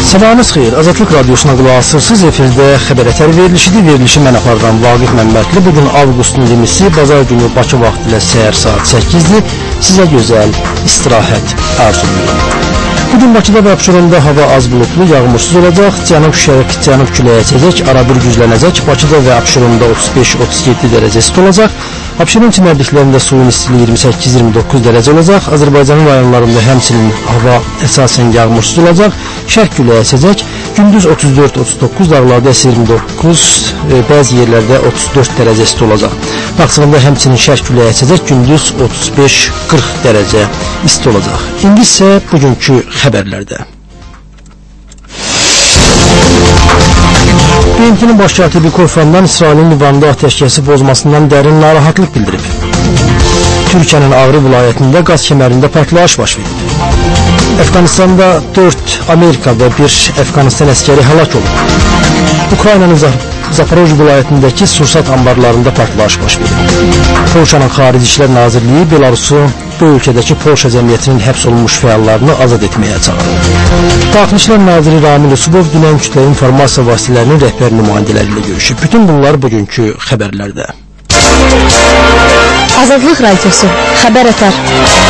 Sabahınız xeyir, Azadlıq Radyosuna qulaq asırsınız. Efirdə xəbər ətər verilişidir. Verilişi mən apardan Vaqif Məmmədli. Bugün avqustun 20-si, bazar günü Bakı vaxtı ilə səhər saat 8-dir. Sizə gözəl istirahət arzulayıram. Bugün Bakıda və Abşeronda hava az bulutlu, yağmursuz olacaq. Cənub-şərq, cənub küləyi əsəcək, arabir güclənəcək. Bakıda və Abşeronda 35-37 dərəcə isti olacaq. Abşeron çimərliklərində suyun istiliyi 28-29 dərəcə olacaq. Azərbaycanın rayonlarında həmçinin hava əsasən yağmursuz olacaq. Şərq küləyi əsəcək. Gündüz 34-39, dağlarda 29, bəzi yerlərdə 34 dərəcə isti olacaq. Laçında həmçinin şərq küləyi əsəcək. Gündüz 35-40 dərəcə isti olacaq. İndi isə bugünkü xəbərlərdə. BMT-nin baş katibi Kofi'dən İsrailin Livanda ateşkəsi pozmasından dərin narahatlıq bildirib. Türkiyənin Ağrı vilayətində qaz kəmərində partlayış baş verib. Əfqanistanda 4 Amerika və 1 Əfqanistan əskəri həlak olub. Ukraynanın Zaporoj vilayətindəki sursat anbarlarında partlayış baş verib. Polşanın Xarici İşlər Nazirliyi Belarusu bu ölkədəki Polşa cəmiyyətinin həbs olunmuş fəallarını azad etməyə çağırıb. Daxili İşlər Naziri Ramil Usubov dünən kütləvi informasiya vasitələrinin rəhbər nümayəndələri ilə görüşüb. Bütün bunlar bugünkü xəbərlərdə. Azadlıq Radyosu, xəbər ətər.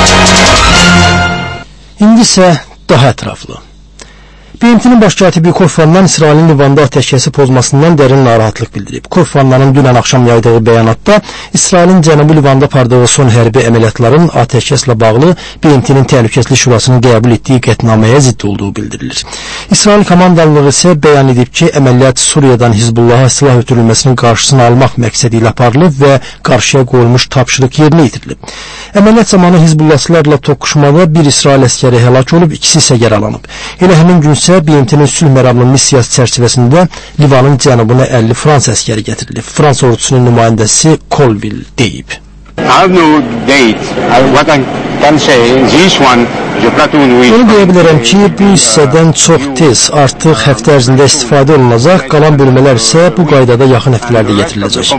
İndi isə daha ətraflı. BMT-nin baş katibi Kofi'dən İsrailin Livanda ateşkəsi pozmasından dərin narahatlıq bildirib. Kofi'nin dünən axşam yaydığı bəyanatda İsrailin Cənubi Livanda apardığı son hərbi əməliyyatların ateşkəslə bağlı BMT-nin Təhlükəsizlik Şurasının qəbul etdiyi qətnaməyə zidd olduğu bildirilir. İsrail komandanlığı isə bəyan edib ki, əməliyyat Suriyadan Hizbullaha silah ötürülməsinin qarşısını almaq məqsədi ilə aparılıb və qarşıya qoyulmuş tapşırıq yerinə yetirilib. Əməliyyat zamanı Hizbullahçılarla toqquşmada bir İsrail əskəri həlak olub, ikisi isə yaralanıb. Elə həmin gün BMT-nin sülh məramlı missiyası çərçivəsində Livanın cənubuna 50 Fransa əskəri gətirilib. Fransa ordusunun nümayəndəsi Colville deyib. Onu deyə bilərəm ki, bu hissədən çox tez, artıq həftə ərzində istifadə olunacaq, qalan bölmələr isə bu qaydada yaxın həftələrdə gətiriləcək.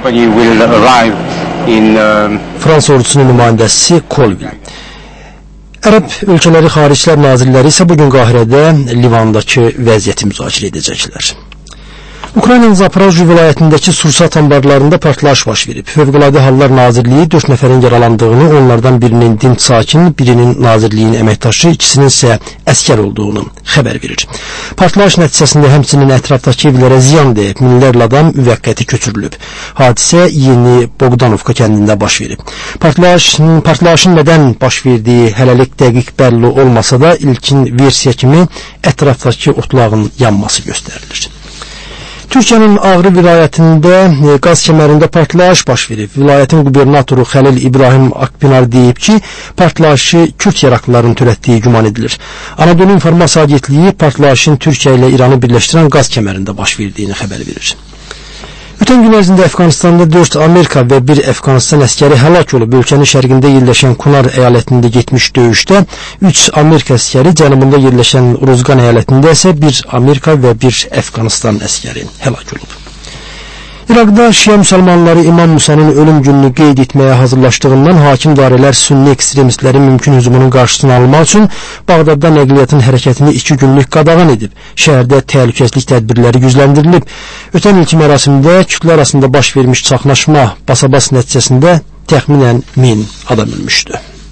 Fransa ordusunun nümayəndəsi Colville. Ərəb ölkələri Xarici İşlər Nazirləri isə bugün Qahirədə Livandakı vəziyyəti müzakirə edəcəklər. Ukraynanın Zaporoj vilayətindəki sursat anbarlarında partlayış baş verib. Fövqəladə Hallar Nazirliyi 4 nəfərin yaralandığını, onlardan birinin dinc sakin, birinin nazirliyin əməkdaşı, ikisinin isə əskər olduğunu xəbər verir. Partlayış nəticəsində həmçinin ətrafdakı evlərə ziyan deyib, minlərlə adam müvəqqəti köçürülüb. Hadisə Yeni Bogdanovka kəndində baş verib. Partlayışın nədən baş verdiyi hələlik dəqiq bəlli olmasa da ilkin versiya kimi ətrafdakı otlağın yanması göstərilir. Türkiyənin Ağrı vilayətində qaz kəmərində partlayış baş verib. Vilayətin qubernatoru Xəlil İbrahim Akpinar deyib ki, partlayışı Kürd yaraklıların törətdiyi güman edilir. Anadolu İnformasiya Agentliyi partlayışın Türkiyə ilə İranı birləşdirən qaz kəmərində baş verdiyini xəbər verir. Ötən gün ərzində Əfqanistanda 4 Amerika və 1 Əfqanistan əskəri həlak olub. Ölkənin şərqində yerləşən Kunar əyalətində getmiş döyüşdə 3 Amerika əskəri, cənubunda yerləşən Uruzqan əyalətində isə 1 Amerika və 1 Əfqanistan əskəri həlak olub. İraqda Şiə müsəlmanları İmam Musa'nın ölüm gününü qeyd etməyə hazırlaşdığından hakim dairələr sünni ekstremistlərin mümkün hücumunun qarşısını almaq üçün Bağdadda nəqliyyatın hərəkətini 2 günlük qadağan edib. Şəhərdə təhlükəsizlik tədbirləri gücləndirilib. Ötən ilki mərasimdə kütlə arasında baş vermiş çaxnaşma basa-bas nəticəsində təxminən 1000 adam ölmüşdü.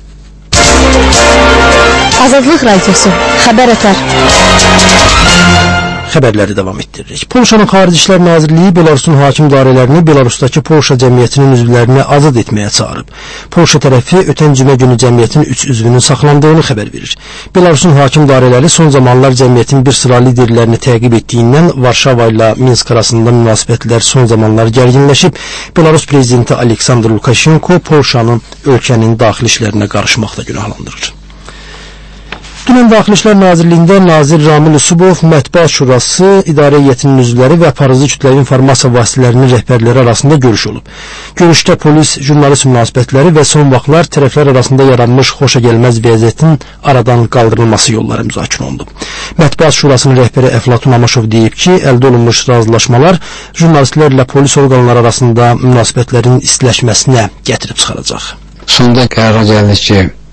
Azadlıq Radyosu, xəbər ətər. Xəbərləri davam etdiririk. Polşanın Xarici İşlər Nazirliyi Belarusun hakim dairələrini Belarusdakı Polşa cəmiyyətinin üzvlərini azad etməyə çağırıb. Polşa tərəfi ötən cümə günü cəmiyyətin 3 üzvünün saxlandığını xəbər verir. Belarusun hakim dairələri son zamanlar cəmiyyətin bir sıra liderlərini təqib etdiyindən Varşava ilə Minsk arasında münasibətlər son zamanlar gərginləşib. Belarus prezidenti Aleksandr Lukashenko Polşanı ölkənin daxili işlərinə qarışmaqda günahlandırır. Dünən Daxili İşlər Nazirliyində nazir Ramil Usubov, Mətbuat Şurası, İdarə Heyətinin üzvləri və aparıcı kütləvi informasiya vasitələrinin rəhbərləri arasında görüş olub. Görüşdə polis, jurnalist münasibətləri və son vaxtlar tərəflər arasında yaranmış xoşagəlməz vəziyyətin aradan qaldırılması yolları müzakirə olunub. Mətbuat Şurasının rəhbəri Əflatun Amaşov deyib ki, əldə olunmuş razılaşmalar jurnalistlərlə polis orqanları arasında münasibətlərin istiləşməsinə gətirib çıxaracaq. Sonda qərara gəldik ki,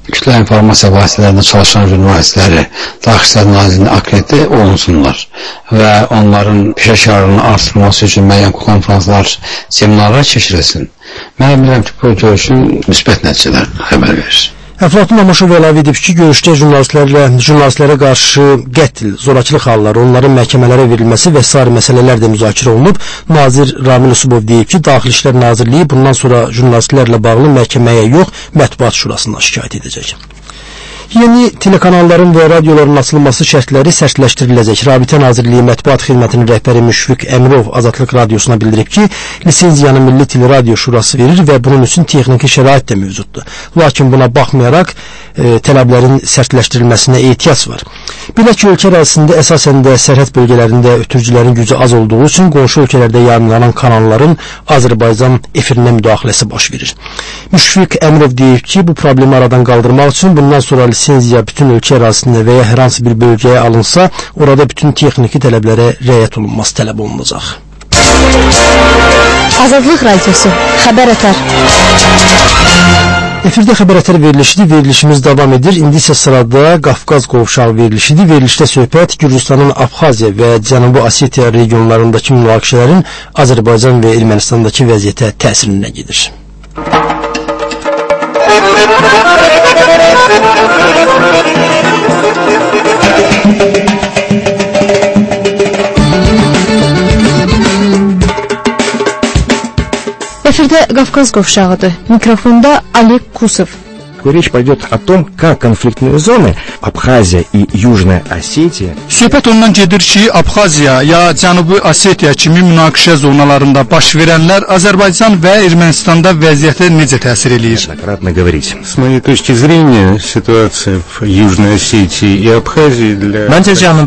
kütlə informasiya vasitələrində çalışan jurnalistləri Daxili İşlər Nazirliyinin akreditə olunsunlar və onların peşəkarlığını artırması üçün müəyyən konferanslar, seminarlar keçirilsin. Mən bilirəm ki, bu görüşün müsbət nəticələr xəbər verir. Əflatun Amaşov əlavə edib ki, görüşdə jurnalistlərə qarşı qətl, zorakılıq halları, onların məhkəmələrə verilməsi və sair məsələlər də müzakirə olunub. Nazir Ramil Usubov deyib ki, Daxili İşlər Nazirliyi bundan sonra jurnalistlərlə bağlı məhkəməyə yox, Mətbuat Şurasına şikayət edəcək. Yeni telekanalların və radioların açılması şərtləri sərtləşdiriləcək. Rabitə Nazirliyi Mətbuat Xidmətinin rəhbəri Müşfiq Əmirov Azadlıq Radiosuna bildirib ki, lisenziyanı Milli Teleradio Şurası verir və bunun üçün texniki şərait də mövcuddur. Lakin buna baxmayaraq tələblərin sərtləşdirilməsinə ehtiyac var. Belə ki, ölkə ərazisində əsasən də sərhəd bölgələrində ötürücülərin gücü az olduğu üçün qonşu ölkələrdə yayımlanan kanalların Azərbaycan efirinə müdaxiləsi baş verir. Müşfiq Əmirov deyib ki, bu problemi aradan qaldırmaq üçün bundan sonra lisenziya bütün ölkə ərazisində və ya hər hansı bir bölgəyə alınsa, orada bütün texniki tələblərə riayət olunması tələb olunacaq. Azadlıq Radiosu, xəbər ötər. Efirdə xəbər ötər verilişidir. Verilişimiz davam edir. İndi isə sırada Qafqaz qovşağı verilişidir. Verilişdə söhbət Gürcüstanın Abxaziya və Cənubi Osetiya regionlarındakı münaqişələrin Azərbaycan və Ermənistandakı vəziyyətə təsirinə gedir. Efirdə Qafqaz qovşağıdır. Mikrofonda Oleg Kusov. Речь пойдет о том, как конфликтные зоны Абхазия и Южная Осетия. Söhbət ondan gedir ki, Abxaziya ya Cənubi Osetiya kimi münaqişə zonalarında baş verənlər Azərbaycan və Ermənistanda vəziyyətə necə təsir eləyir? С моей точки зрения, ситуация в Южной Осетии и Абхазии для... Məncə Cənubi